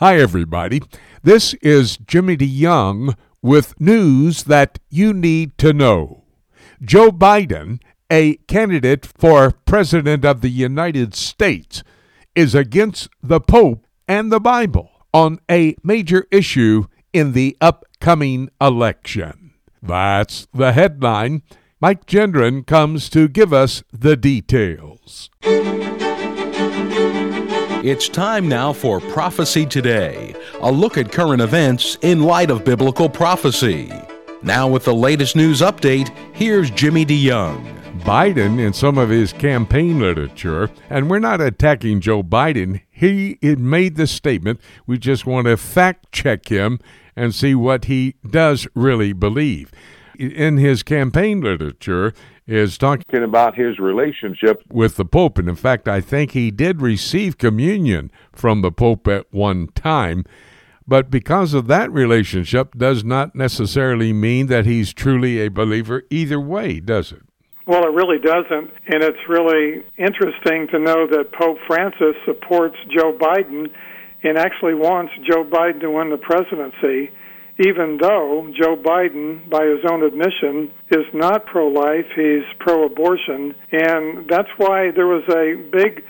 Hi, everybody. This is Jimmy DeYoung with news that you need to know. Joe Biden, a candidate for President of the United States, is against the Pope and the Bible on a major issue in the upcoming election. That's the headline. Mike Gendron comes to give us the details. It's time now for Prophecy Today, a look at current events in light of biblical prophecy. Now with the latest news update, here's Jimmy DeYoung. Biden, in some of his campaign literature, and we're not attacking Joe Biden, he made the statement, we just want to fact-check him and see what he does really believe. In his campaign literature is talking about his relationship with the Pope. And in fact, I think he did receive communion from the Pope at one time. But because of that relationship does not necessarily mean that he's truly a believer either way, does it? Well, it really doesn't. And it's really interesting to know that Pope Francis supports Joe Biden and actually wants Joe Biden to win the presidency, even though Joe Biden, by his own admission, is not pro-life, he's pro-abortion. And that's why there was a big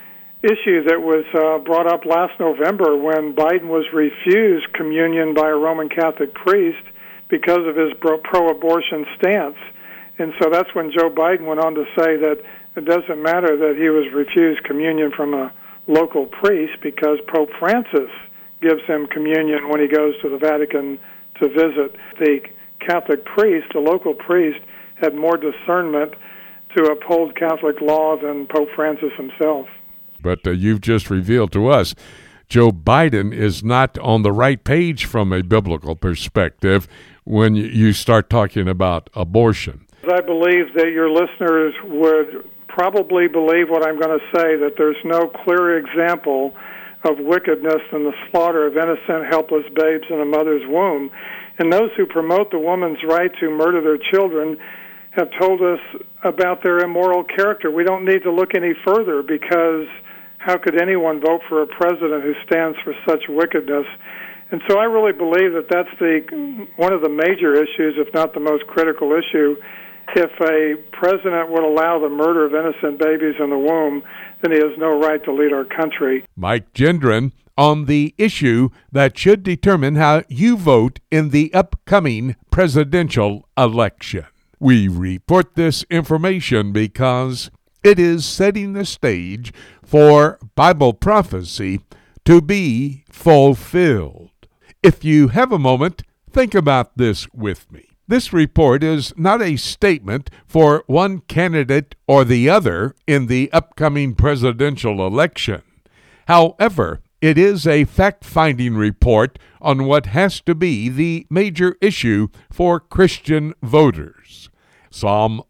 issue that was brought up last November when Biden was refused communion by a Roman Catholic priest because of his pro-abortion stance. And so that's when Joe Biden went on to say that it doesn't matter that he was refused communion from a local priest because Pope Francis gives him communion when he goes to the Vatican to visit. The Catholic priest, the local priest, had more discernment to uphold Catholic law than Pope Francis himself. But you've just revealed to us, Joe Biden is not on the right page from a biblical perspective when you start talking about abortion. I believe that your listeners would probably believe what I'm going to say, that there's no clearer example of wickedness than the slaughter of innocent, helpless babes in a mother's womb. And those who promote the woman's right to murder their children have told us about their immoral character. We don't need to look any further, because how could anyone vote for a president who stands for such wickedness? And so I really believe that that's one of the major issues, if not the most critical issue. If a president would allow the murder of innocent babies in the womb, then he has no right to lead our country. Mike Gendron on the issue that should determine how you vote in the upcoming presidential election. We report this information because it is setting the stage for Bible prophecy to be fulfilled. If you have a moment, think about this with me. This report is not a statement for one candidate or the other in the upcoming presidential election. However, it is a fact-finding report on what has to be the major issue for Christian voters. Psalm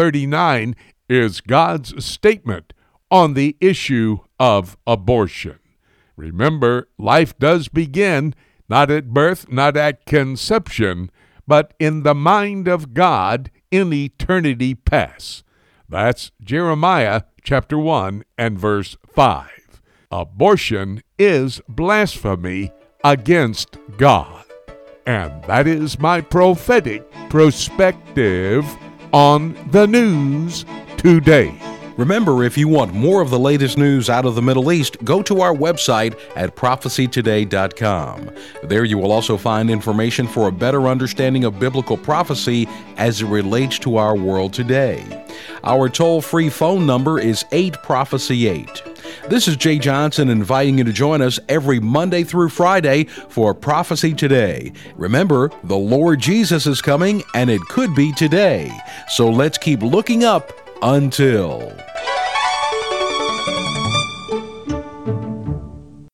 139 is God's statement on the issue of abortion. Remember, life does begin not at birth, not at conception, but in the mind of God in eternity past. That's Jeremiah chapter 1 and verse 5. Abortion is blasphemy against God. And that is my prophetic perspective on the news today. Remember, if you want more of the latest news out of the Middle East, go to our website at prophecytoday.com. There you will also find information for a better understanding of biblical prophecy as it relates to our world today. Our toll-free phone number is 8-PROPHECY-8. This is Jay Johnson inviting you to join us every Monday through Friday for Prophecy Today. Remember, the Lord Jesus is coming, and it could be today. So let's keep looking up until...